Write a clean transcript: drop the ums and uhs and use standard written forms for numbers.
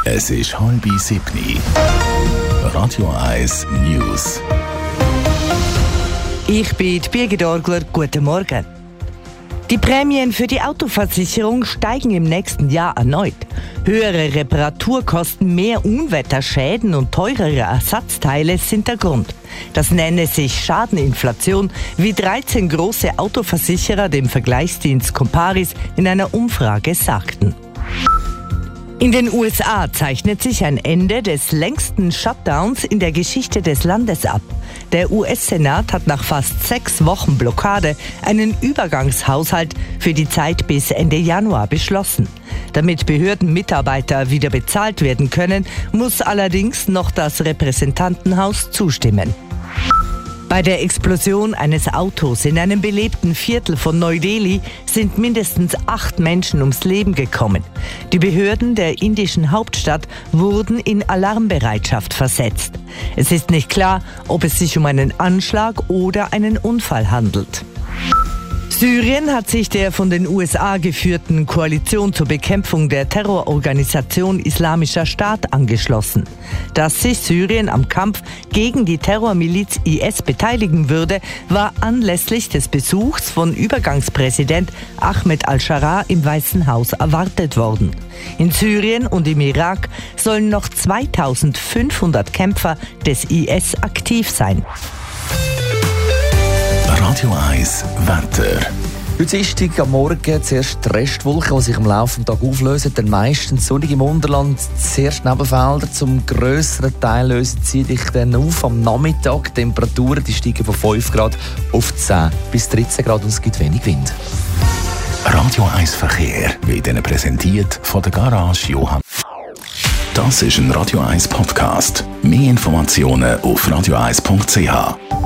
Es ist 6:30. Radio 1 News. Ich bin Birgit Orgler. Guten Morgen. Die Prämien für die Autoversicherung steigen im nächsten Jahr erneut. Höhere Reparaturkosten, mehr Unwetterschäden und teurere Ersatzteile sind der Grund. Das nenne sich Schadeninflation, wie 13 große Autoversicherer dem Vergleichsdienst Comparis in einer Umfrage sagten. In den USA zeichnet sich ein Ende des längsten Shutdowns in der Geschichte des Landes ab. Der US-Senat hat nach fast 6 Wochen Blockade einen Übergangshaushalt für die Zeit bis Ende Januar beschlossen. Damit Behördenmitarbeiter wieder bezahlt werden können, muss allerdings noch das Repräsentantenhaus zustimmen. Bei der Explosion eines Autos in einem belebten Viertel von Neu-Delhi sind mindestens 8 Menschen ums Leben gekommen. Die Behörden der indischen Hauptstadt wurden in Alarmbereitschaft versetzt. Es ist nicht klar, ob es sich um einen Anschlag oder einen Unfall handelt. Syrien hat sich der von den USA geführten Koalition zur Bekämpfung der Terrororganisation Islamischer Staat angeschlossen. Dass sich Syrien am Kampf gegen die Terrormiliz IS beteiligen würde, war anlässlich des Besuchs von Übergangspräsident Ahmed al-Sharaa im Weißen Haus erwartet worden. In Syrien und im Irak sollen noch 2500 Kämpfer des IS aktiv sein. Radio 1 Wetter. Heute Dienstag am Morgen zuerst die Restwolken, die sich im Laufe des Tages auflösen, dann meistens sonnig im Unterland, zuerst Nebelfelder. Zum grösseren Teil lösen sie sich dann auf am Nachmittag. Die Temperaturen die steigen von 5 Grad auf 10 bis 13 Grad und es gibt wenig Wind. Radio 1 Verkehr wird Ihnen präsentiert von der Garage Johann. Das ist ein Radio 1 Podcast. Mehr Informationen auf radio1.ch.